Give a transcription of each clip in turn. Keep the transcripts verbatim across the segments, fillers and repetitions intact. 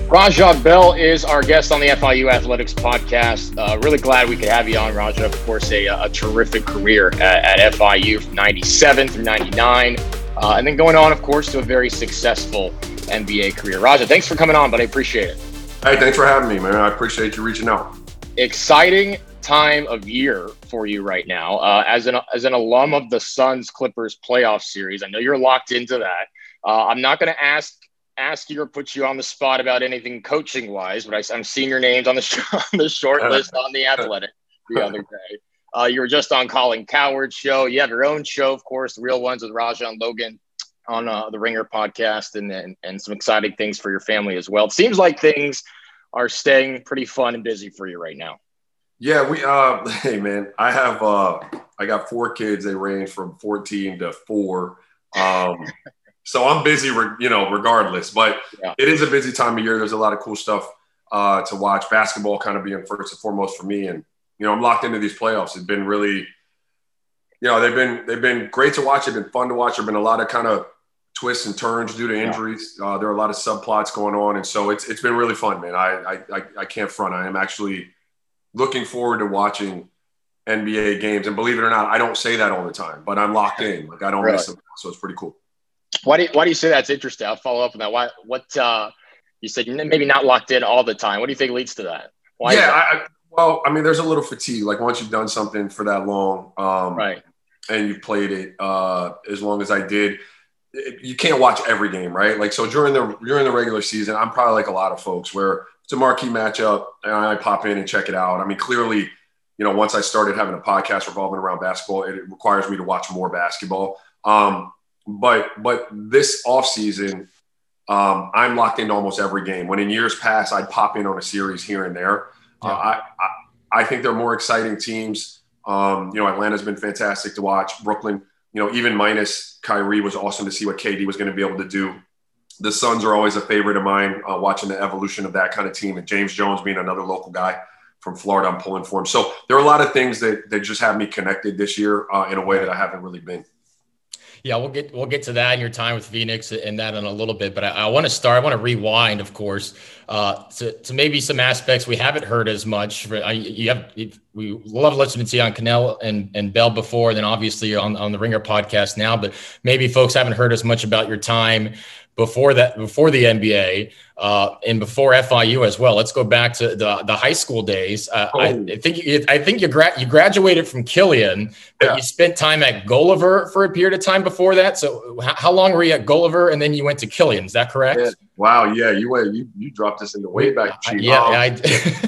Raja Bell is our guest on the F I U Athletics podcast. Uh, really glad we could have you on, Raja. Of course, a, a terrific career at, at F I U from ninety-seven through ninety-nine. Uh, and then going on, of course, to a very successful N B A career. Raja, thanks for coming on, but I appreciate it. Hey, thanks for having me, man. I appreciate you reaching out. Exciting time of year for you right now. Uh, as an as an alum of the Suns Clippers playoff series, I know you're locked into that. Uh, I'm not going to ask ask you or put you on the spot about anything coaching wise, but I, I'm seeing your names on the sh- on the short list on the Athletic the other day. Uh, you were just on Colin Cowherd's show. You have your own show, of course, The Real Ones with Raja and Logan on uh, the Ringer podcast, and, and and some exciting things for your family as well. It seems like things are staying pretty fun and busy for you right now. Yeah, we uh hey man, I have uh I got four kids. They range from fourteen to four. Um so I'm busy, re- you know, regardless, but yeah. It is a busy time of year. There's a lot of cool stuff uh to watch. Basketball kind of being first and foremost for me, and you know, I'm locked into these playoffs. It's been really, you know, they've been they've been great to watch. They've been fun to watch. There've been a lot of kind of twists and turns due to injuries. Yeah. Uh, there are a lot of subplots going on, and so it's it's been really fun, man. I I I can't front. I am actually looking forward to watching N B A games, and believe it or not, I don't say that all the time, but I'm locked in. Like I don't really? miss them, so it's pretty cool. Why do you, why do you say that's interesting? I'll follow up on that. Why what uh, you said maybe not locked in all the time. What do you think leads to that? Why yeah, that? I, well, I mean, there's a little fatigue. Like once you've done something for that long, um, right, and you've played it uh, as long as I did. You can't watch every game, right? Like, so during the during the regular season, I'm probably like a lot of folks where it's a marquee matchup and I pop in and check it out. I mean, clearly, you know, once I started having a podcast revolving around basketball, it requires me to watch more basketball. Um, but but this offseason, um, I'm locked into almost every game. When in years past, I'd pop in on a series here and there. Yeah. Uh, I, I I think they're more exciting teams. Um, you know, Atlanta's been fantastic to watch. Brooklyn, you know, even minus Kyrie, was awesome to see what K D was going to be able to do. The Suns are always a favorite of mine, uh, watching the evolution of that kind of team. And James Jones being another local guy from Florida, I'm pulling for him. So there are a lot of things that, that just have me connected this year uh, in a way that I haven't really been. Yeah, we'll get we'll get to that in your time with Phoenix and that in a little bit. But I, I want to start. I want to rewind, of course, uh, to to maybe some aspects we haven't heard as much. I, you have we love listening to you on Cannell and, and Bell before, and then obviously on on the Ringer podcast now. But maybe folks haven't heard as much about your time before that, before the N B A, uh, and before F I U as well. Let's go back to the the high school days. Uh, oh. I, I think you, I think you gra- you graduated from Killian, but yeah. You spent time at Gulliver for a period of time before that. So h- how long were you at Gulliver, and then you went to Killian? Is that correct? Yeah. Wow. Yeah, you went. You you dropped us in the way back. Uh, yeah. Um, I,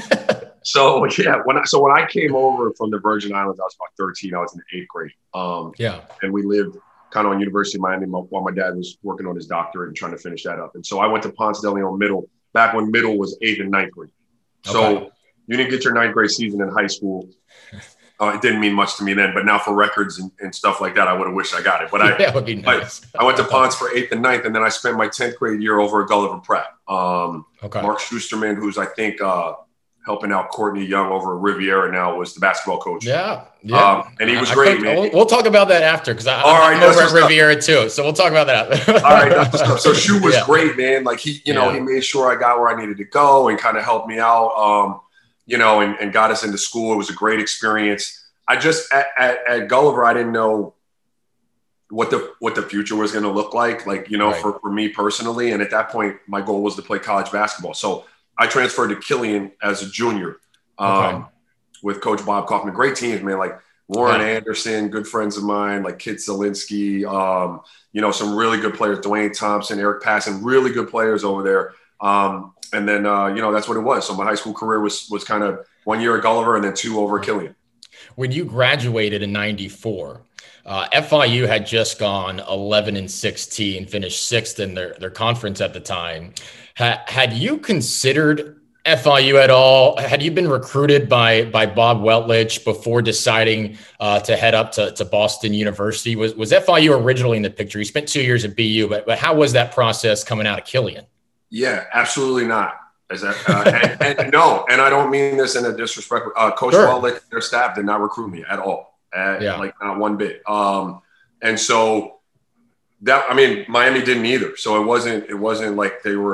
so yeah, when I, so when I came over from the Virgin Islands, I was about thirteen. I was in the eighth grade. Um, yeah, and we lived kind of on University of Miami while my dad was working on his doctorate and trying to finish that up. And so I went to Ponce de Leon Middle back when middle was eighth and ninth grade. So okay. You didn't get your ninth grade season in high school. Uh, it didn't mean much to me then, but now for records and, and stuff like that, I would have wished I got it. But I, that would be nice. I, I went to Ponce for eighth and ninth, and then I spent my tenth grade year over at Gulliver Prep. Um, okay. Mark Schusterman, who's I think uh, helping out Courtney Young over at Riviera now, was the basketball coach. Yeah, yeah. Um, and he was I, great, I man. We'll, we'll talk about that after because I'm right, over at Riviera too. So we'll talk about that. All right, that's the stuff. So Shu was yeah. great, man. Like he, you know, yeah. he made sure I got where I needed to go and kind of helped me out, um, you know, and, and got us into school. It was a great experience. I just at, at, at Gulliver, I didn't know what the what the future was going to look like, like, you know, right. for, for me personally. And at that point, my goal was to play college basketball. So I transferred to Killian as a junior. Um, okay. With Coach Bob Kaufman. Great teams, man, like Warren yeah. Anderson, good friends of mine, like Kid Zielinski, um, you know, some really good players, Dwayne Thompson, Eric Passon, really good players over there. Um, and then, uh, you know, that's what it was. So my high school career was was kind of one year at Gulliver and then two over at Killian. When you graduated in ninety-four, uh, F I U had just gone eleven and sixteen, finished sixth in their, their conference at the time. Ha- had you considered F I U at all? Had you been recruited by by Bob Weltlich before deciding uh, to head up to, to Boston University? Was was F I U originally in the picture? You spent two years at B U, but, but how was that process coming out of Killian? Yeah, absolutely not. Is that, uh, and, and no, and I don't mean this in a disrespect. Uh, Coach sure. Weltlich, their staff did not recruit me at all, at, yeah. like not one bit. Um, and so that, I mean, Miami didn't either. So it wasn't, it wasn't like they were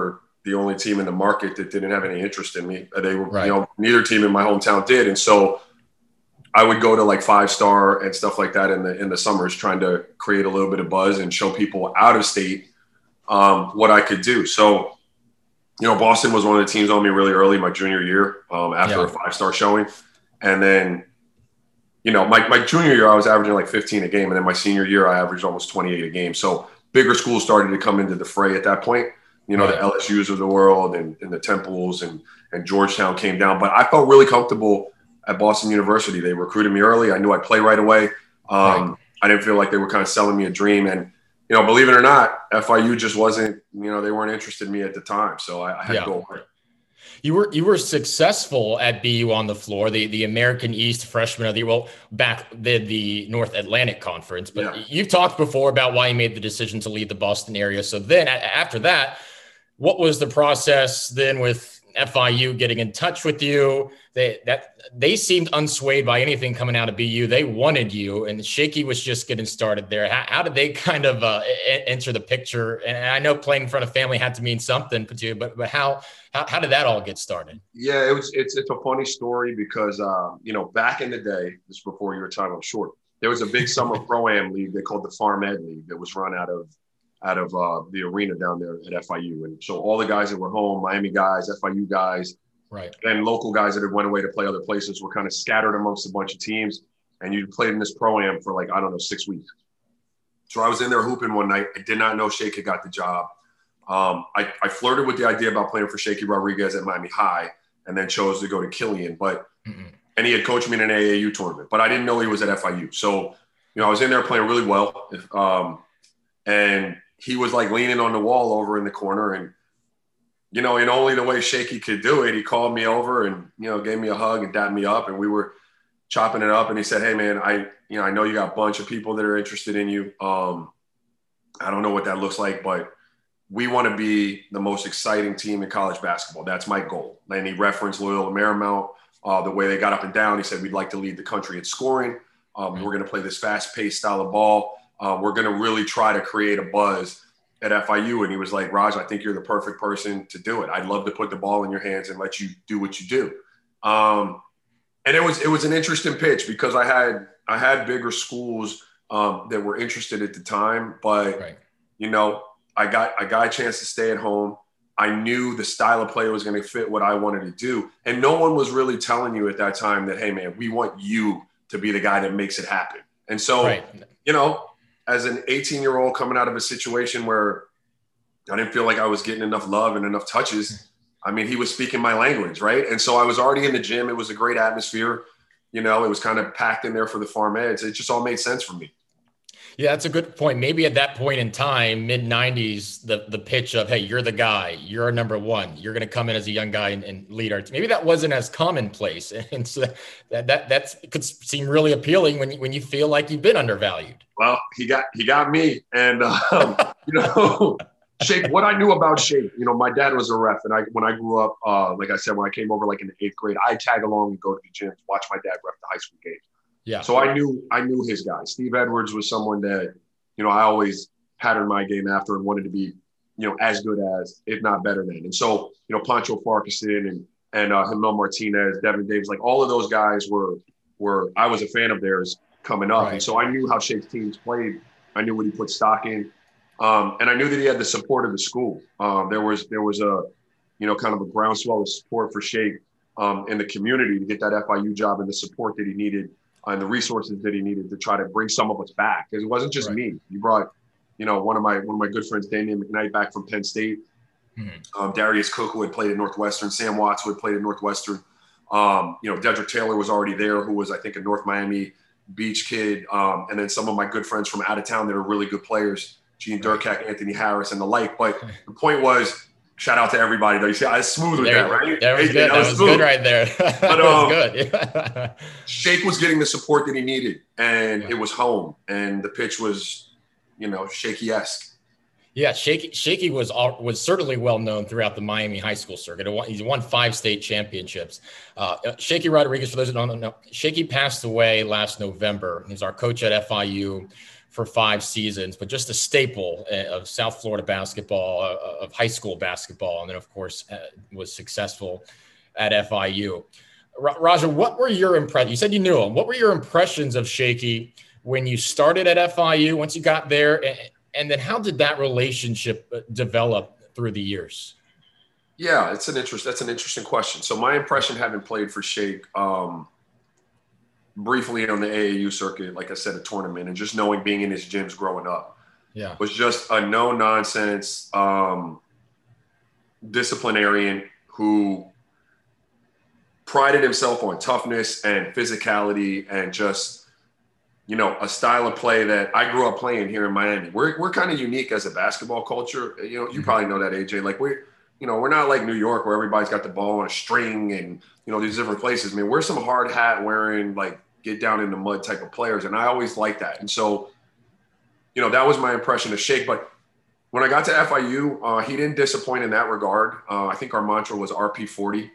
the only team in the market that didn't have any interest in me. They were, right. you know, neither team in my hometown did. And so I would go to like Five Star and stuff like that in the in the summers, trying to create a little bit of buzz and show people out of state um, what I could do. So, you know, Boston was one of the teams on me really early, my junior year, um, after yeah. a Five Star showing. And then, you know, my, my junior year, I was averaging like fifteen a game. And then my senior year, I averaged almost twenty-eight a game. So bigger schools started to come into the fray at that point. You know, right. the L S Us of the world and, and the Temples and, and Georgetown came down. But I felt really comfortable at Boston University. They recruited me early. I knew I'd play right away. Um, right. I didn't feel like they were kind of selling me a dream. And, you know, believe it or not, F I U just wasn't, you know, they weren't interested in me at the time. So I, I had yeah. to go over it. You were you were successful at B U on the floor, the, the American East Freshman of the Year, well, back then the North Atlantic Conference. But yeah. you've talked before about why you made the decision to leave the Boston area. So then after that, what was the process then with F I U getting in touch with you? They that they seemed unswayed by anything coming out of B U. They wanted you, and Shaky was just getting started there. How, how did they kind of uh, enter the picture? And I know playing in front of family had to mean something to you, but but how how, how did that all get started? Yeah, it was it's it's a funny story because uh, you know, back in the day, this is before your time, I'm sure, there was a big summer pro-am league they called the Farm Ed League that was run out of out of uh, the arena down there at F I U. And so all the guys that were home, Miami guys, F I U guys, right, and local guys that had went away to play other places were kind of scattered amongst a bunch of teams. And you played in this pro-am for like, I don't know, six weeks. So I was in there hooping one night. I did not know Shaky got the job. Um, I, I flirted with the idea about playing for Shaky Rodriguez at Miami High and then chose to go to Killian. But mm-mm. And he had coached me in an A A U tournament, but I didn't know he was at F I U. So, you know, I was in there playing really well. Um, and he was like leaning on the wall over in the corner, and, you know, in only the way Shaky could do it, he called me over and, you know, gave me a hug and dapped me up, and we were chopping it up. And he said, "Hey man, I, you know, I know you got a bunch of people that are interested in you. Um, I don't know what that looks like, but we want to be the most exciting team in college basketball. That's my goal." And he referenced Loyola Marymount, uh, the way they got up and down. He said, "We'd like to lead the country in scoring. Um, we're going to play this fast-paced style of ball. Uh, we're going to really try to create a buzz at F I U." And he was like, "Raj, I think you're the perfect person to do it. I'd love to put the ball in your hands and let you do what you do." Um, and it was it was an interesting pitch because I had I had bigger schools um, that were interested at the time, but right. you know, I got I got a chance to stay at home. I knew the style of play was going to fit what I wanted to do, and no one was really telling you at that time that, "Hey man, we want you to be the guy that makes it happen." And so, right. you know, as an eighteen-year-old coming out of a situation where I didn't feel like I was getting enough love and enough touches, I mean, he was speaking my language, right? And so I was already in the gym. It was a great atmosphere. You know, it was kind of packed in there for the Farm Eds. It just all made sense for me. Yeah, that's a good point. Maybe at that point in time, mid nineties, the the pitch of, "Hey, you're the guy. You're our number one. You're going to come in as a young guy and, and lead our team." Maybe that wasn't as commonplace, and so that that that's, could seem really appealing when you, when you feel like you've been undervalued. Well, he got he got me, and um, you know, Shake. What I knew about Shake, you know, my dad was a ref, and I when I grew up, uh, like I said, when I came over like in the eighth grade, I tag along and go to the gym to watch my dad ref the high school games. Yeah. So I knew I knew his guy. Steve Edwards was someone that, you know, I always patterned my game after and wanted to be, you know, as good as, if not better than. And so, you know, Pancho Farkason and and uh, Jamel Martinez, Devin Davis, like all of those guys were were I was a fan of theirs coming up. Right. And so I knew how Shake's teams played. I knew what he put stock in, um, and I knew that he had the support of the school. Um, there was there was a, you know, kind of a groundswell of support for Shake um, in the community to get that F I U job and the support that he needed. And the resources that he needed to try to bring some of us back, because it wasn't just right. me. He brought, you know, one of my one of my good friends, Damian McKnight, back from Penn State. Mm-hmm. Um, Darius Cook, who had played at Northwestern, Sam Watts, who had played at Northwestern. Um, you know, Dedrick Taylor was already there, who was, I think, a North Miami Beach kid. Um, and then some of my good friends from out of town that are really good players, Gene Durkak, Anthony Harris, and the like. But the point was, shout out to everybody though. You see, I was smooth with there, that, right? That was good. That, that was, was good right there. That um, was good. Yeah. Shake was getting the support that he needed, and yeah. it was home, and the pitch was, you know, Shaky-esque. Yeah, Shaky Shaky was was certainly well known throughout the Miami high school circuit. He's won five state championships. Uh, Shaky Rodriguez, for those that don't know, Shaky passed away last November. He's our coach at F I U for five seasons, but just a staple of South Florida basketball, uh, of high school basketball. And then, of course, uh, was successful at F I U. R- Raja, what were your impressions? You said you knew him. What were your impressions of Shaky when you started at F I U, once you got there? And, and then how did that relationship develop through the years? Yeah, it's an interest. That's an interesting question. So my impression, having played for Shake, um, briefly on the A A U circuit, like I said, a tournament, and just knowing being in his gyms growing up, yeah, was just a no nonsense um, disciplinarian who prided himself on toughness and physicality and just, you know, a style of play that I grew up playing here in Miami. We're we're kind of unique as a basketball culture. You know, you mm-hmm. probably know that, A J. Like we're, you know, we're not like New York where everybody's got the ball on a string and, you know, these different places. I mean, we're some hard hat wearing, like, get down in the mud type of players. And I always liked that. And so, you know, that was my impression of Shake. But when I got to F I U, uh, he didn't disappoint in that regard. Uh, I think our mantra was R P forty,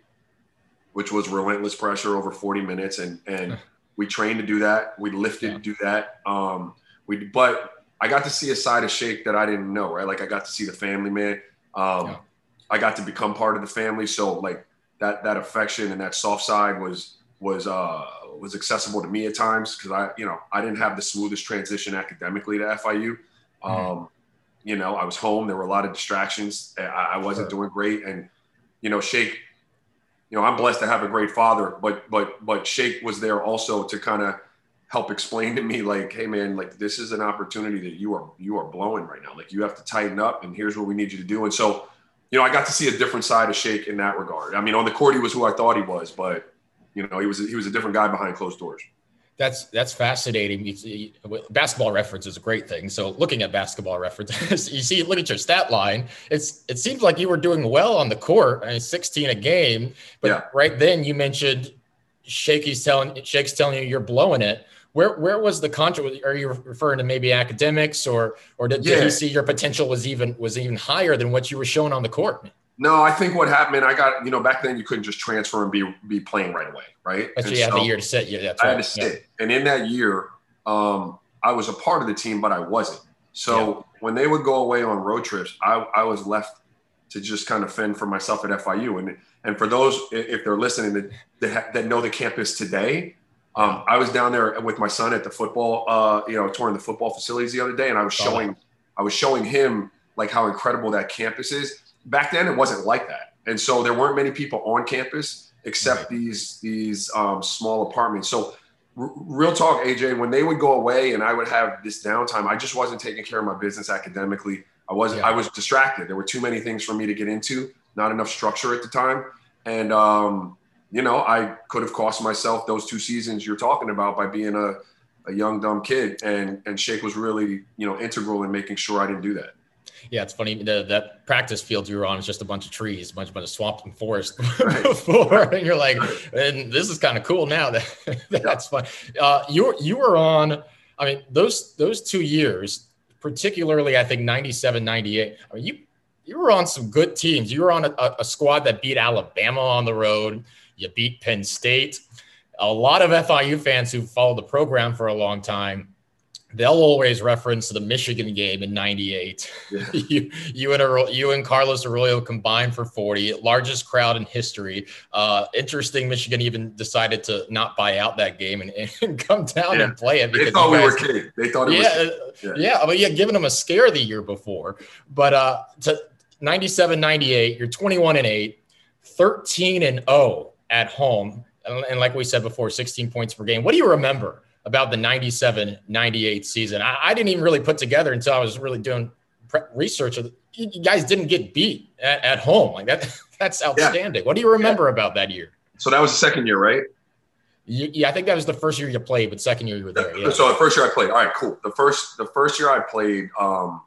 which was relentless pressure over forty minutes. And, and we trained to do that. We lifted yeah. to do that. Um, we, but I got to see a side of Shake that I didn't know, right? Like I got to see the family man. Um, yeah. I got to become part of the family. So like that, that affection and that soft side was, was, uh, was accessible to me at times. Cause I, you know, I didn't have the smoothest transition academically to F I U. Um, mm-hmm. You know, I was home. There were a lot of distractions. I, I wasn't sure. doing great. And, you know, Shake, you know, I'm blessed to have a great father, but, but, but Shake was there also to kind of help explain to me like, hey man, like this is an opportunity that you are, you are blowing right now. Like you have to tighten up and here's what we need you to do. And so, you know, I got to see a different side of Shake in that regard. I mean, on the court, he was who I thought he was, but you know, he was, he was a different guy behind closed doors. That's, that's fascinating. Basketball Reference is a great thing. So looking at Basketball Reference, you see, look at your stat line. It's, it seems like you were doing well on the court. I mean, sixteen a game, but yeah. right then you mentioned Shaky's telling, Shake's telling you you're blowing it. Where where was the contra? Are you referring to maybe academics, or or did, yeah. did he see your potential was even was even higher than what you were showing on the court? No, I think what happened, I got, you know, back then you couldn't just transfer and be be playing right away, right? But you had the year to sit. Yeah, that's I right. had to sit. Yeah. And in that year, um, I was a part of the team, but I wasn't. So yeah. when they would go away on road trips, I, I was left to just kind of fend for myself at F I U. And and for those, if they're listening, that that, that know the campus today, Um, I was down there with my son at the football, uh, you know, touring the football facilities the other day, and I was showing, I was showing him like how incredible that campus is. Back then, it wasn't like that, and so there weren't many people on campus except right. these these um, small apartments. So, r- real talk, A J, when they would go away and I would have this downtime, I just wasn't taking care of my business academically. I wasn't. Yeah. I was distracted. There were too many things for me to get into. Not enough structure at the time, and. Um, You know, I could have cost myself those two seasons you're talking about by being a, a young, dumb kid. And and Shake was really, you know, integral in making sure I didn't do that. Yeah, it's funny. The, that practice field you were on is just a bunch of trees, a bunch, bunch of swamp and forest right. before. And you're like, and this is kind of cool now. That That's yeah. fun. Uh, you, were, you were on, I mean, those those two years, particularly, I think, ninety-seven, ninety-eight. I mean, you, you were on some good teams. You were on a, a squad that beat Alabama on the road. You beat Penn State. A lot of F I U fans who followed the program for a long time, they'll always reference the Michigan game in ninety-eight. Yeah. you, you, and, you and Carlos Arroyo combined for forty, largest crowd in history. Uh, interesting, Michigan even decided to not buy out that game and, and come down yeah. and play it. Because they thought guys, we were kidding. They thought it yeah, was yeah. yeah, I mean, yeah, giving them a scare the year before. But uh, to ninety-seven, ninety-eight, you're twenty-one and eight, thirteen and oh. at home. And like we said before, sixteen points per game. What do you remember about the ninety-seven ninety-eight season? I, I didn't even really put together until I was really doing pre- research. You guys didn't get beat at, at home. Like that. That's outstanding. Yeah. What do you remember yeah. about that year? So that was the second year, right? You, yeah, I think that was the first year you played, but second year you were there. Yeah. So the first year I played. All right, cool. The first, the first year I played, um,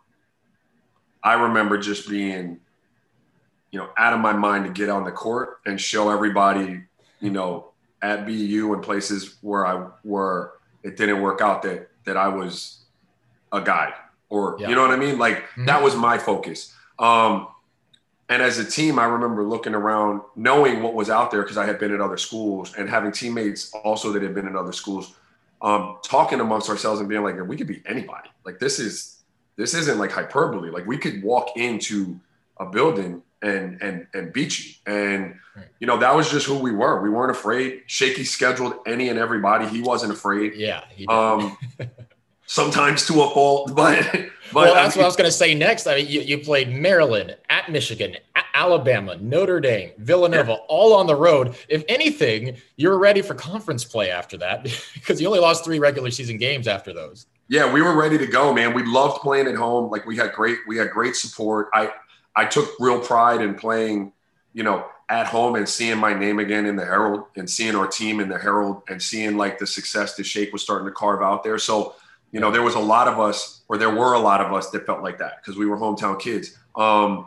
I remember just being, you know, out of my mind to get on the court and show everybody, you know, at B U and places where I were, it didn't work out that, that I was a guy or, yeah. you know what I mean? Like mm-hmm. that was my focus. Um, and as a team, I remember looking around, knowing what was out there because I had been at other schools and having teammates also that had been in other schools. um, talking amongst ourselves and being like, we could beat anybody. Like this is, this isn't like hyperbole. Like we could walk into a building and, and, and beat you. And, you know, that was just who we were. We weren't afraid. Shaky scheduled any and everybody. He wasn't afraid. Yeah. He um, sometimes to a fault, but, but well, that's I mean, what I was going to say next. I mean, you, you played Maryland, at Michigan, at Alabama, Notre Dame, Villanova, yeah. all on the road. If anything, you're ready for conference play after that because you only lost three regular season games after those. Yeah, we were ready to go, man. We loved playing at home. Like we had great, we had great support. I, I took real pride in playing, you know, at home and seeing my name again in the Herald and seeing our team in the Herald and seeing like the success the Shake was starting to carve out there. So, you know, there was a lot of us, or there were a lot of us that felt like that because we were hometown kids. Um,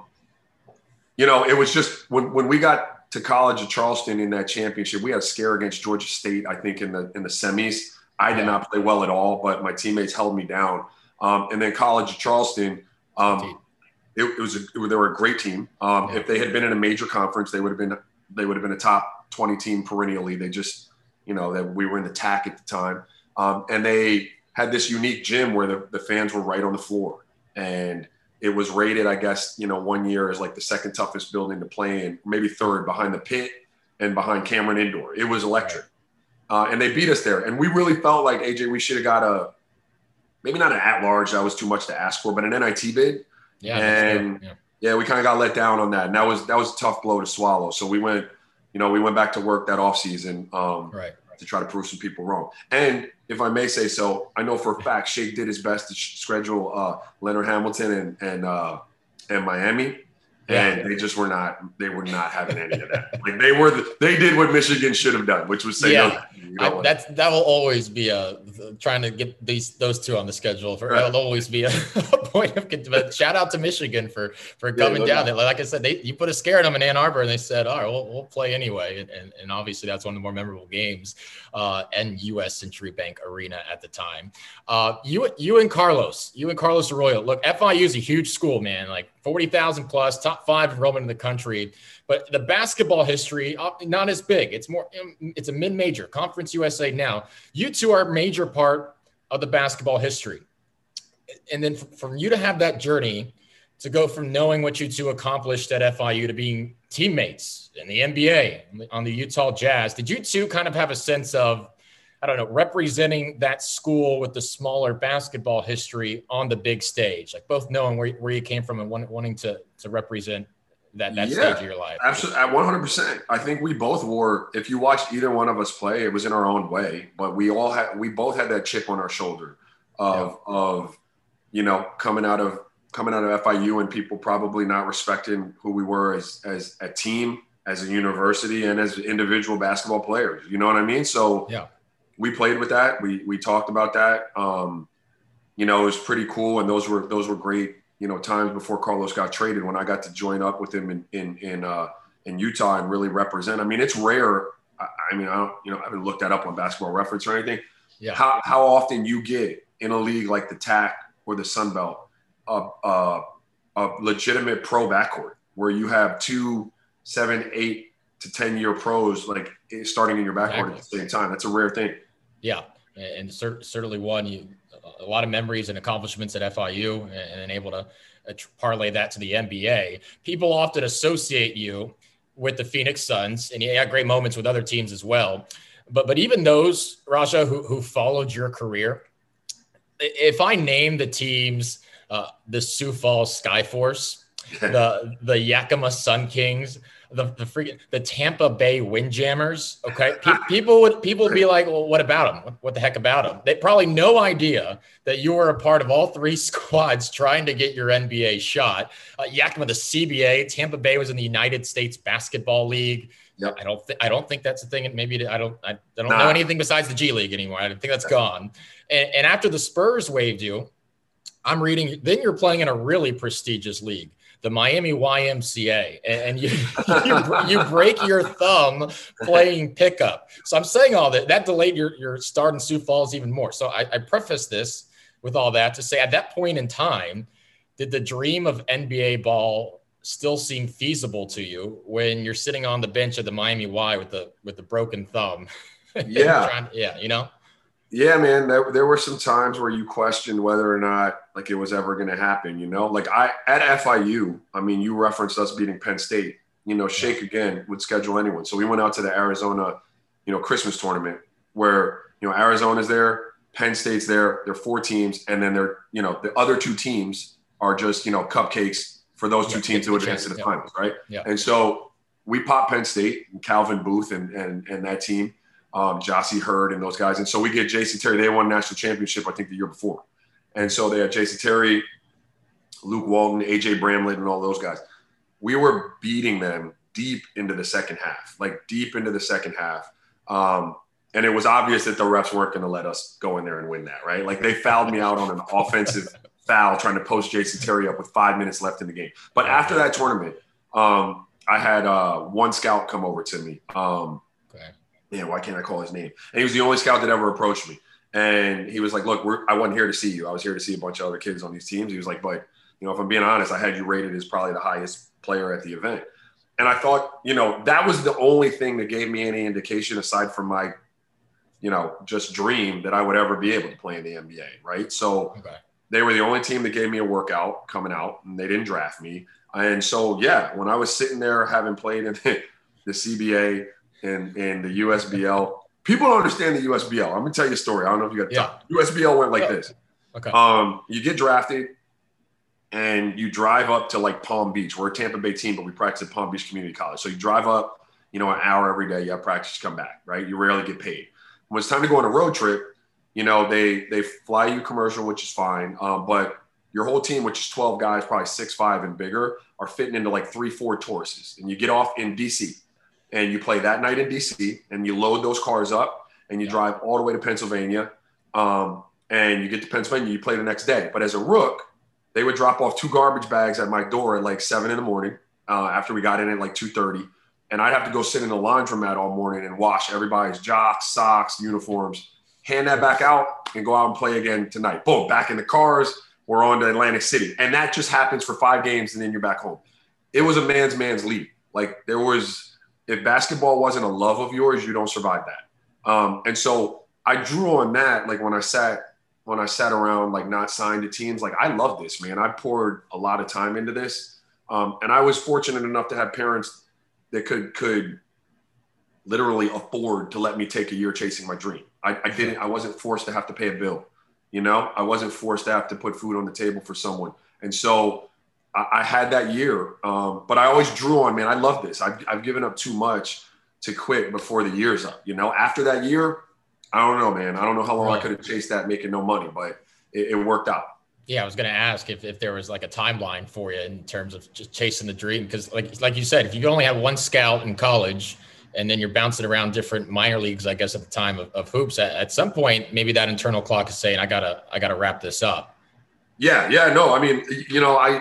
you know, it was just when, when we got to College of Charleston in that championship, we had a scare against Georgia State, I think, in the in the semis. I did not play well at all, but my teammates held me down. Um, and then College of Charleston, um, it, it was a, it, they were a great team. Um, yeah. If they had been in a major conference, they would have been they would have been a top twenty team perennially. They just, you know, that we were in the T A C at the time, um, and they had this unique gym where the, the fans were right on the floor. And it was rated, I guess, you know, one year as like the second toughest building to play in, maybe third behind the Pit and behind Cameron Indoor. It was electric. Uh, and they beat us there. And we really felt like, A J, we should have got a, maybe not an at-large, that was too much to ask for, but an N I T bid. Yeah. And yeah, yeah we kind of got let down on that. And that was, that was a tough blow to swallow. So we went, you know, we went back to work that offseason. Um, right. to try to prove some people wrong. And if I may say so, I know for a fact Shake did his best to schedule uh, Leonard Hamilton and and uh, and Miami, and yeah. they just were not they were not having any of that. Like they were the, they did what Michigan should have done, which was say yeah. no. You know I, that's that will always be a trying to get these those two on the schedule. For, right. That'll always be a, a point of but shout out to Michigan for for coming yeah, down. There. Like I said, they you put a scare in them in Ann Arbor, and they said, "All right, we'll, we'll play anyway." And, and and obviously that's one of the more memorable games, uh, and U S Century Bank Arena at the time. Uh, you you and Carlos, you and Carlos Arroyo. Look, F I U is a huge school, man. Like forty thousand plus, top five enrollment in the country. But the basketball history, not as big. It's more, it's a mid-major, Conference U S A now. You two are a major part of the basketball history. And then from you to have that journey to go from knowing what you two accomplished at F I U to being teammates in the N B A on the Utah Jazz, did you two kind of have a sense of, I don't know, representing that school with the smaller basketball history on the big stage, like both knowing where, where you came from and wanting to, to represent that, that yeah, stage of your life? Absolutely. At one hundred percent. I think we both were, if you watched either one of us play, it was in our own way, but we all had, we both had that chip on our shoulder of, yeah. of, you know, coming out of, coming out of F I U and people probably not respecting who we were as, as a team, as a university, and as individual basketball players. You know what I mean? So yeah, we played with that. We, we talked about that. Um, you know, it was pretty cool. And those were, those were great, you know, times before Carlos got traded, when I got to join up with him in, in, in, uh, in Utah and really represent. I mean, it's rare. I, I mean, I don't, you know, I haven't looked that up on Basketball Reference or anything. Yeah. How, how often you get in a league like the T A C or the Sun Belt, a, a, a legitimate pro backcourt where you have two, seven, eight to ten year pros, like starting in your backcourt exactly. at the same time. That's a rare thing. Yeah. And cer- certainly one, you, a lot of memories and accomplishments at F I U, and, and able to uh, parlay that to the N B A. People often associate you with the Phoenix Suns, and you had great moments with other teams as well. But but even those, Rasha, who, who followed your career, if I name the teams, uh, the Sioux Falls Skyforce, the the Yakima Sun Kings, the the freaking the Tampa Bay Windjammers. Okay, Pe- people would people would be like, well, what about them? What, what the heck about them? They probably no idea that you were a part of all three squads trying to get your N B A shot. Uh, Yakima, the C B A. Tampa Bay was in the United States Basketball League. Yep. I don't think I don't think that's a thing. And maybe I don't I, I don't nah. know anything besides the G League anymore. I think that's gone. And, and after the Spurs waived you, I'm reading. Then you're playing in a really prestigious league, the Miami Y M C A, and you, you you break your thumb playing pickup. So I'm saying all that that delayed your your start in Sioux Falls even more. So I, I preface this with all that to say, at that point in time, did the dream of N B A ball still seem feasible to you when you're sitting on the bench at the Miami Y with the with the broken thumb? Yeah, trying, yeah, you know. Yeah, man, there, there were some times where you questioned whether or not like it was ever going to happen, you know, like I at F I U, I mean, you referenced us beating Penn State, you know, Shake again would schedule anyone. So we went out to the Arizona, you know, Christmas tournament where, you know, Arizona's there, Penn State's there, there are four teams. And then they're, you know, the other two teams are just, you know, cupcakes for those two yeah, teams to advance to the yeah. finals. Right. Yeah. And so we popped Penn State and Calvin Booth and, and, and that team. Um, Jossie Hurd and those guys. And so we get Jason Terry. They won national championship, I think, the year before. And so they had Jason Terry, Luke Walton, A J Bramlett, and all those guys. We were beating them deep into the second half, like deep into the second half. Um, and it was obvious that the refs weren't going to let us go in there and win that, right? Like they fouled me out on an offensive foul trying to post Jason Terry up with five minutes left in the game. But after that tournament, um, I had uh, one scout come over to me. Um, okay. Yeah, why can't I call his name? And he was the only scout that ever approached me. And he was like, look, we're, I wasn't here to see you. I was here to see a bunch of other kids on these teams. He was like, but, you know, if I'm being honest, I had you rated as probably the highest player at the event. And I thought, you know, that was the only thing that gave me any indication aside from my, you know, just dream that I would ever be able to play in the N B A, right? So okay. They were the only team that gave me a workout coming out, and they didn't draft me. And so, yeah, when I was sitting there having played in the, the C B A, And, and the U S B L. People don't understand the U S B L. I'm going to tell you a story. I don't know if you got yeah. time. U S B L went like yeah. this. Okay. Um, you get drafted and you drive up to like Palm Beach. We're a Tampa Bay team, but we practice at Palm Beach Community College. So you drive up, you know, an hour every day. You have practice, you come back, right? You rarely get paid. When it's time to go on a road trip, you know, they they fly you commercial, which is fine. Um, but your whole team, which is twelve guys, probably six five and bigger, are fitting into like three, four Tauruses. And you get off in D C and you play that night in D C and you load those cars up and you yeah. drive all the way to Pennsylvania. Um, and you get to Pennsylvania, you play the next day. But as a rook, they would drop off two garbage bags at my door at like seven in the morning uh, after we got in at like two thirty. And I'd have to go sit in the laundromat all morning and wash everybody's jocks, socks, uniforms, hand that back out and go out and play again tonight. Boom, back in the cars. We're on to Atlantic City. And that just happens for five games and then you're back home. It was a man's man's league. Like there was, if basketball wasn't a love of yours, you don't survive that. Um, and so I drew on that. Like when I sat, when I sat around, like not signed to teams, like I love this, man. I poured a lot of time into this. Um, and I was fortunate enough to have parents that could, could literally afford to let me take a year chasing my dream. I, I didn't, I wasn't forced to have to pay a bill. You know, I wasn't forced to have to put food on the table for someone. And so I, I had that year. Um, but I always drew on, man, I love this. I've, I've given up too much to quit before the year's up. You know, after that year, I don't know, man. I don't know how long right. I could have chased that making no money, but it, it worked out. Yeah, I was going to ask if, if there was like a timeline for you in terms of just chasing the dream. Because like, like you said, if you only have one scout in college and then you're bouncing around different minor leagues, I guess at the time of, of hoops, at, at some point, maybe that internal clock is saying, I gotta, I gotta wrap this up. Yeah. Yeah. No, I mean, you know, I,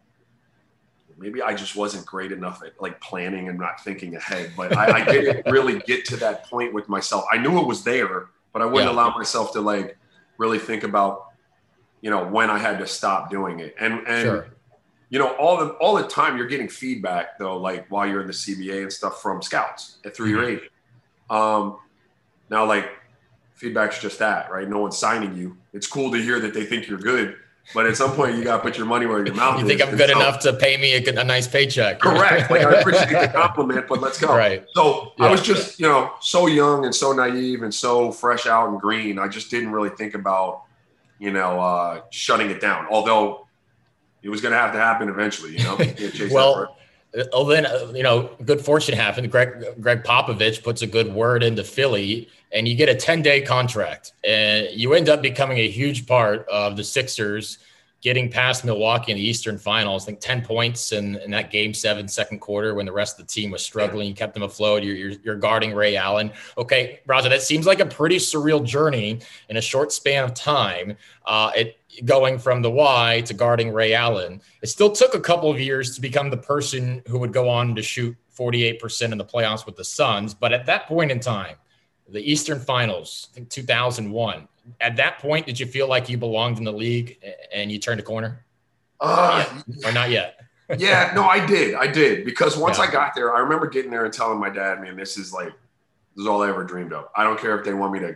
maybe I just wasn't great enough at like planning and not thinking ahead, but I, I didn't really get to that point with myself. I knew it was there, but I wouldn't yeah. allow myself to like really think about, you know, when I had to stop doing it. And, and, sure. you know, all the, all the time you're getting feedback though, like while you're in the C B A and stuff from scouts and through mm-hmm. your agent. Um, now like feedback's just that, right? No one's signing you. It's cool to hear that they think you're good, but at some point you got to put your money where your mouth is. You think I'm good so, enough to pay me a, a nice paycheck. Correct. Like I appreciate the compliment, but let's go. Right. So yeah. I was just, you know, so young and so naive and so fresh out and green. I just didn't really think about, you know, uh, shutting it down. Although it was going to have to happen eventually, you know. well, well, then, uh, you know, good fortune happened. Greg, Greg Popovich puts a good word into Philly and you get a ten-day contract. And you end up becoming a huge part of the Sixers getting past Milwaukee in the Eastern Finals. I think ten points in, in that game seven second quarter when the rest of the team was struggling. You kept them afloat. You're, you're, you're guarding Ray Allen. Okay, Raja, that seems like a pretty surreal journey in a short span of time. Uh, it going from the Y to guarding Ray Allen. It still took a couple of years to become the person who would go on to shoot forty-eight percent in the playoffs with the Suns. But at that point in time, the Eastern Finals, I think two thousand one, at that point, did you feel like you belonged in the league and you turned a corner? Uh, or not yet? yeah, no, I did. I did. Because once yeah. I got there, I remember getting there and telling my dad, man, this is like, this is all I ever dreamed of. I don't care if they want me to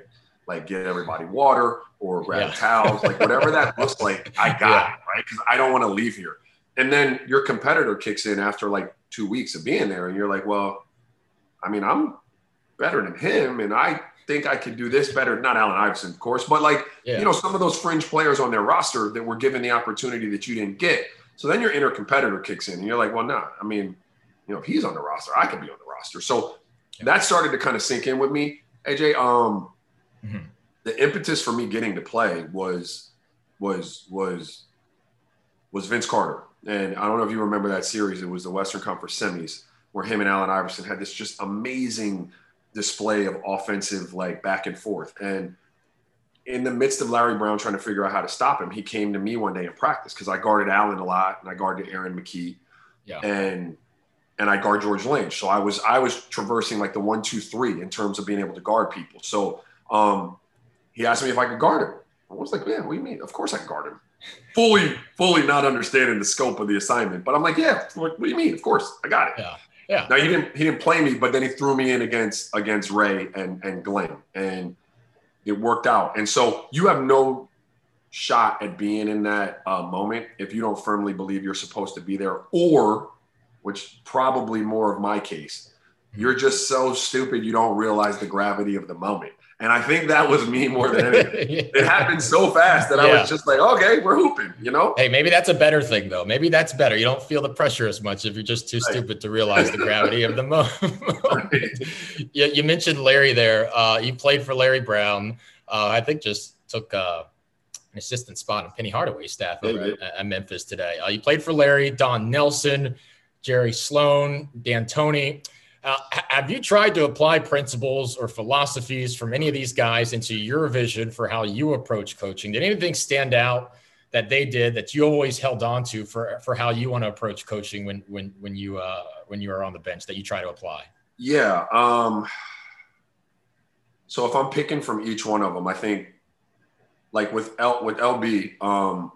like get everybody water or grab yeah. towels, like whatever that looks like, I got yeah. it, right? Because I don't want to leave here. And then your competitor kicks in after like two weeks of being there, and you're like, well, I mean, I'm better than him, and I think I could do this better. Not Allen Iverson, of course, but like, yeah. you know, some of those fringe players on their roster that were given the opportunity that you didn't get. So then your inner competitor kicks in, and you're like, well, no, nah, I mean, you know, if he's on the roster, I could be on the roster. So yeah. that started to kind of sink in with me, A J. Um, mm-hmm. The impetus for me getting to play was was was was Vince Carter. And I don't know if you remember that series. It was the Western Conference semis where him and Allen Iverson had this just amazing display of offensive, like, back and forth. And in the midst of Larry Brown trying to figure out how to stop him, he came to me one day in practice because I guarded Allen a lot and I guarded Aaron McKee. Yeah. And and I guard George Lynch. So I was I was traversing like the one, two, three in terms of being able to guard people. So um, he asked me if I could guard him. I was like, man, what do you mean? Of course I can guard him. Fully, fully not understanding the scope of the assignment. But I'm like, yeah, what, what do you mean? Of course, I got it. Yeah. Yeah. Now he didn't he didn't play me, but then he threw me in against against Ray and, and Glenn. And it worked out. And so you have no shot at being in that uh, moment if you don't firmly believe you're supposed to be there, or, which probably more of my case, you're just so stupid you don't realize the gravity of the moment. And I think that was me more than anything. yeah. It happened so fast that yeah. I was just like, okay, we're hooping, you know? Hey, maybe that's a better thing, though. Maybe that's better. You don't feel the pressure as much if you're just too right. stupid to realize the gravity of the moment. you, you mentioned Larry there. Uh, you played for Larry Brown. Uh, I think just took uh, an assistant spot on Penny Hardaway's staff over at, at Memphis today. Uh, you played for Larry, Don Nelson, Jerry Sloan, D'Antoni. Uh, have you tried to apply principles or philosophies from any of these guys into your vision for how you approach coaching? Did anything stand out that they did that you always held on to for, for how you want to approach coaching when when when you uh, when you are on the bench that you try to apply? Yeah. Um, so if I'm picking from each one of them, I think like with L, with L B, um,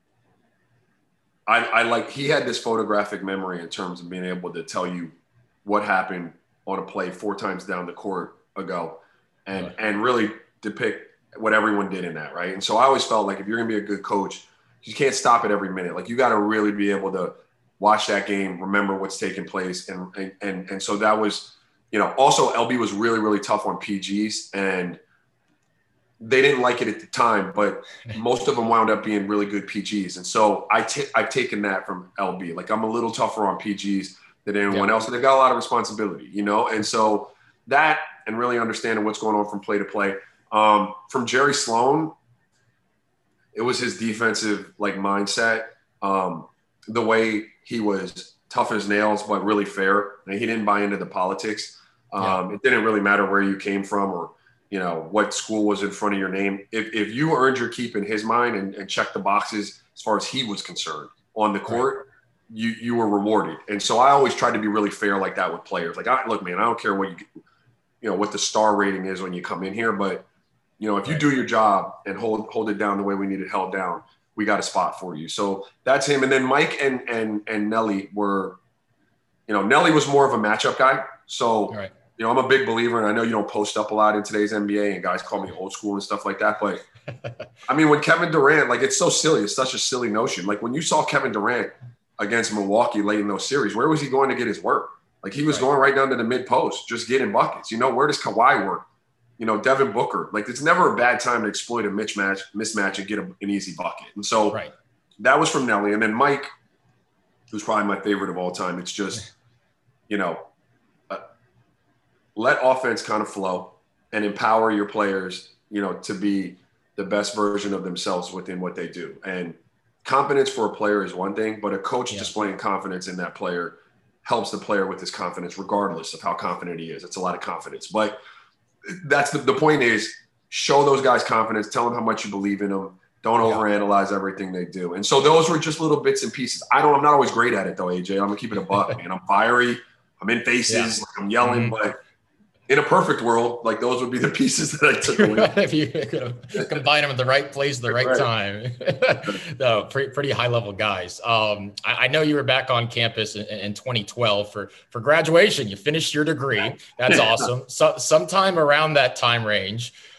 I, I like he had this photographic memory in terms of being able to tell you what happened on a play four times down the court ago and, right. and really depict what everyone did in that. Right. And so I always felt like if you're going to be a good coach, you can't stop it every minute. Like you got to really be able to watch that game, remember what's taking place. And, and, and, and so that was, you know, also L B was really, really tough on P Gs and they didn't like it at the time, but most of them wound up being really good P Gs. And so I t- I've taken that from L B. Like I'm a little tougher on P Gs than anyone yeah. else. And they've got a lot of responsibility, you know? And so that, and really understanding what's going on from play to play. Um, from Jerry Sloan, it was his defensive like mindset. Um, the way he was tough as nails, but really fair. And he didn't buy into the politics. Um, yeah. It didn't really matter where you came from or, you know, what school was in front of your name. If, if you earned your keep in his mind and, and checked the boxes as far as he was concerned on the court, right. you you were rewarded. And so I always tried to be really fair like that with players. Like, I, look, man, I don't care what you, you know, what the star rating is when you come in here, but, you know, if you do your job and hold hold it down the way we need it held down, we got a spot for you. So that's him. And then Mike and and and Nelly were, you know, Nelly was more of a matchup guy. So, right. you know, I'm a big believer, and I know you don't post up a lot in today's N B A, and guys call me old school and stuff like that. But I mean, when Kevin Durant, like, it's so silly. It's such a silly notion. Like, when you saw Kevin Durant against Milwaukee late in those series, where was he going to get his work? Like, he was right. going right down to the mid post, just getting buckets. You know, where does Kawhi work? You know, Devin Booker. Like, it's never a bad time to exploit a mismatch, mismatch and get a, an easy bucket. And so right. that was from Nelly. And then Mike, who's probably my favorite of all time. It's just, you know, uh, let offense kind of flow and empower your players, you know, to be the best version of themselves within what they do. And confidence for a player is one thing, but a coach yeah. displaying confidence in that player helps the player with his confidence, regardless of how confident he is. It's a lot of confidence. But that's the, the point is, show those guys confidence, tell them how much you believe in them. Don't yeah. overanalyze everything they do. And so those were just little bits and pieces. I don't, I'm not always great at it though, A J. I'm gonna keep it a buck, man. I'm fiery. I'm in faces. Yeah. Like I'm yelling, mm-hmm. but in a perfect world, like those would be the pieces that I took away. If you combine them in the right place, the right, right. time. No, pretty, pretty high level guys. Um, I, I know you were back on campus in, in twenty twelve for, for graduation. You finished your degree. That's awesome. So sometime around that time range,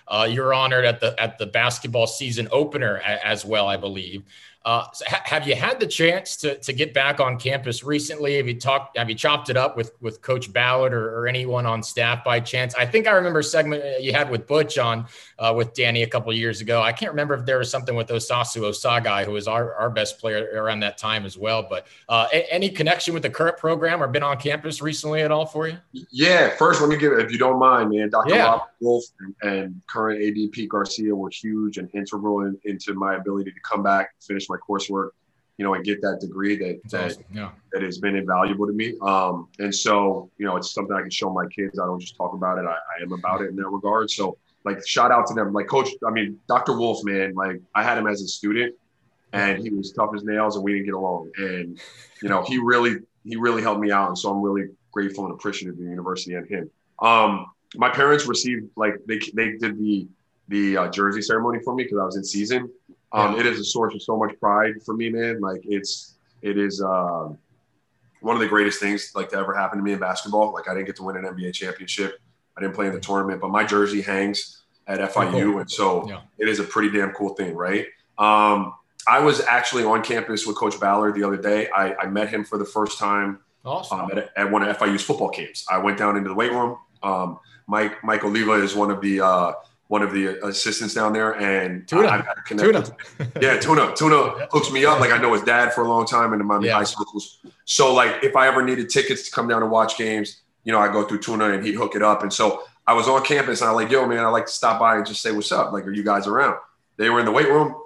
Uh, you're honored at the at the basketball season opener a, as well, I believe. Uh, so ha- have you had the chance to to get back on campus recently? Have you talked? Have you chopped it up with with Coach Ballard or, or anyone on staff by chance? I think I remember a segment you had with Butch on uh, with Danny a couple of years ago. I can't remember if there was something with Osasu Osagai, who was our, our best player around that time as well. But uh, a- any connection with the current program or been on campus recently at all for you? Yeah. First, let me give it, if you don't mind, man. Doctor Yeah. Robert Wolf and, and current A D Pete Garcia were huge and integral in, into my ability to come back and finish my coursework, you know, and get that degree that that, awesome. yeah. that has been invaluable to me. Um, and so, you know, it's something I can show my kids. I don't just talk about it. I, I am about it in that regard. So, like, shout out to them. Like, Coach, I mean, Doctor Wolf, man, like, I had him as a student, and he was tough as nails, and we didn't get along. And, you know, he really, he really helped me out. And so I'm really grateful and appreciative of the university and him. Um, my parents received, like, they they did the the uh, jersey ceremony for me because I was in season. Um, yeah. It is a source of so much pride for me, man. Like, it's, it is uh, one of the greatest things, like, to ever happen to me in basketball. Like, I didn't get to win an N B A championship. I didn't play in the tournament, but my jersey hangs at F I U. And so yeah. it is a pretty damn cool thing, right? Um, I was actually on campus with Coach Ballard the other day. I, I met him for the first time awesome. um, at, at one of F I U's football camps. I went down into the weight room. Um, Mike Mike Oliva is one of the uh, one of the assistants down there, and Tuna. I, I Tuna. Yeah, Tuna. Tuna hooks me up. Like, I know his dad for a long time in the Miami yeah. high schools. So, like, if I ever needed tickets to come down and watch games, you know, I go through Tuna and he'd hook it up. And so I was on campus and I'm like, yo, man, I like to stop by and just say what's up. Like, are you guys around? They were in the weight room.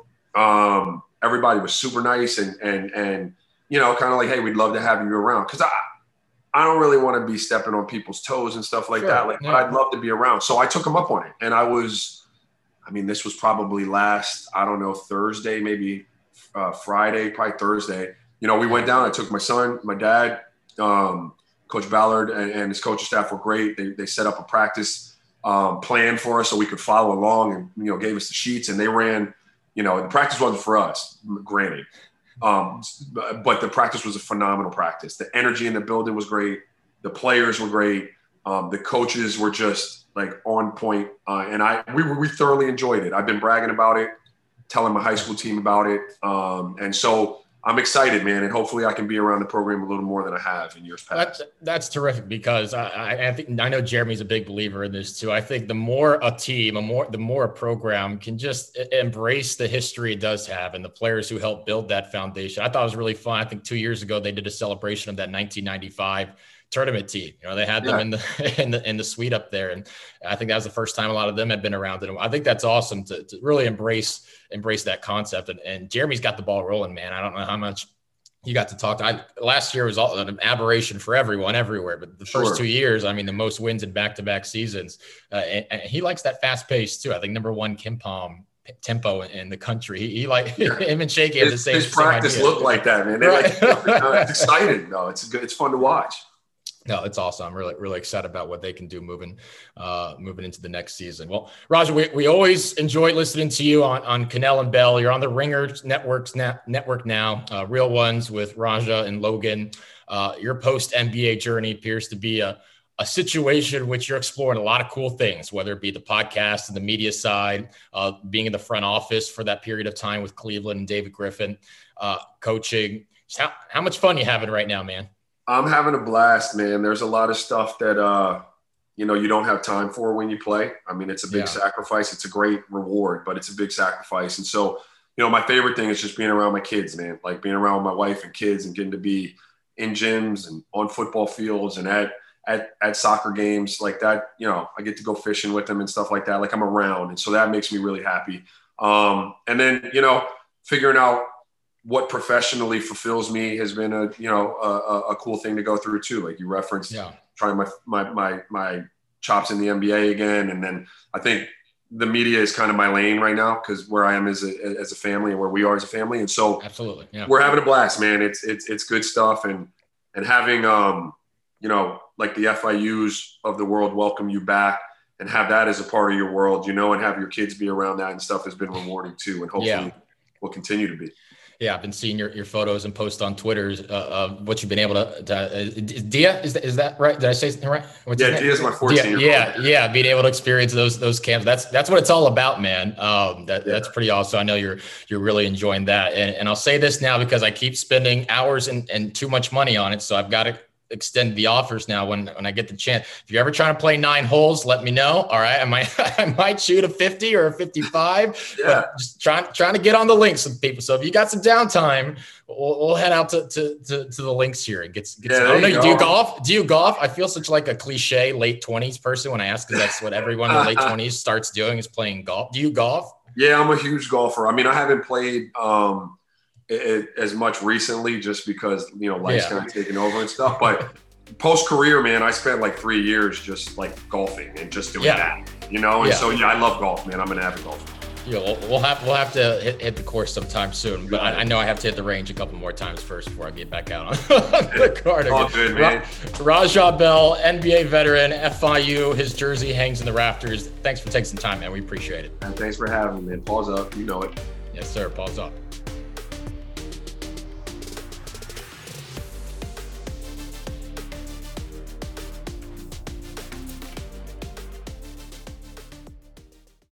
Um, everybody was super nice and and and you know, kind of like, hey, we'd love to have you around. Because I I don't really want to be stepping on people's toes and stuff like sure. that. Like, yeah. but I'd love to be around. So I took him up on it. And I was, I mean, this was probably last, I don't know, Thursday, maybe uh, Friday, probably Thursday. You know, we went down. I took my son, my dad, um, Coach Ballard and, and his coaching staff were great. They they set up a practice um, plan for us so we could follow along and, you know, gave us the sheets. And they ran, you know, the practice wasn't for us, granted. Um, but the practice was a phenomenal practice. The energy in the building was great. The players were great. Um, the coaches were just, like, on point. Uh, and I we we thoroughly enjoyed it. I've been bragging about it, telling my high school team about it. Um, and so I'm excited, man, and hopefully I can be around the program a little more than I have in years past. That's, that's terrific because I, I think I know Jeremy's a big believer in this too. I think the more a team, a more the more a program can just embrace the history it does have and the players who helped build that foundation. I thought it was really fun. I think two years ago they did a celebration of that nineteen ninety-five tournament team. You know, they had them yeah. in the in the in the suite up there, and I think that was the first time a lot of them had been around it. I think that's awesome to, to really embrace embrace that concept. And, and Jeremy's got the ball rolling, man. I don't know how much you got to talk to. I, last year was all an aberration for everyone everywhere, but the sure. first two years, I mean, the most wins in back-to-back seasons. Uh, and, and he likes that fast pace too. I think number one KenPom tempo in the country. He, he like yeah. him and Shake had the same. His practice same looked like that, man. They right. like it's exciting though. It's good. It's fun to watch. No, it's awesome. I'm really, really excited about what they can do moving, uh, moving into the next season. Well, Raja, we, we always enjoy listening to you on, on Kanell and Bell. You're on the Ringer Networks na- network now, uh, Real Ones with Raja and Logan. Uh, your post N B A journey appears to be a, a situation in which you're exploring a lot of cool things, whether it be the podcast and the media side, uh, being in the front office for that period of time with Cleveland and David Griffin, uh, coaching. Just how, how much fun you having right now, man? I'm having a blast, man. There's a lot of stuff that, uh, you know, you don't have time for when you play. I mean, it's a big yeah. sacrifice. It's a great reward, but it's a big sacrifice. And so, you know, my favorite thing is just being around my kids, man, like being around my wife and kids and getting to be in gyms and on football fields and at, at, at soccer games like that. You know, I get to go fishing with them and stuff like that. Like, I'm around. And so that makes me really happy. Um, and then, you know, figuring out what professionally fulfills me has been a, you know, a, a cool thing to go through too. Like you referenced yeah. trying my, my, my, my chops in the N B A again. And then I think the media is kind of my lane right now because where I am as a, as a family and where we are as a family. And so absolutely, yeah. we're having a blast, man. It's, it's, it's good stuff. And, and having, um, you know, like the F I Us of the world welcome you back and have that as a part of your world, you know, and have your kids be around that and stuff has been rewarding too. And hopefully yeah. will continue to be. Yeah, I've been seeing your, your photos and posts on Twitter uh, of what you've been able to. to uh, Dia, is that, is that right? Did I say something right? What's yeah, Dia's my fourteen. Yeah, yeah, yeah, being able to experience those those camps. That's that's what it's all about, man. Um, that yeah. that's pretty awesome. I know you're you're really enjoying that. And and I'll say this now because I keep spending hours and, and too much money on it, so I've got to extend the offers now when when I get the chance. If you're ever trying to play nine holes, let me know. All right, I might I might shoot a fifty or a fifty-five. Yeah, but just trying trying to get on the links with people. So if you got some downtime, we'll, we'll head out to, to to to the links here and get. get yeah, some, I don't know. You do you golf? Do you golf? I feel such like a cliche late twenties person when I ask because that's what everyone in the late twenties starts doing is playing golf. Do you golf? Yeah, I'm a huge golfer. I mean, I haven't played. Um, It, as much recently just because, you know, life's yeah. kind of taken over and stuff. But post career, man, I spent like three years just like golfing and just doing yeah. that, you know? And yeah. so, yeah, I love golf, man. I'm an avid golfer. Yeah, we'll, we'll have we'll have to hit, hit the course sometime soon. But I, I know I have to hit the range a couple more times first before I get back out on, on the card. All good, man. Ra- Raja Bell, N B A veteran, F I U. His jersey hangs in the rafters. Thanks for taking some time, man. We appreciate it. And thanks for having me, man. Pause up. You know it. Yes, sir. Pause up.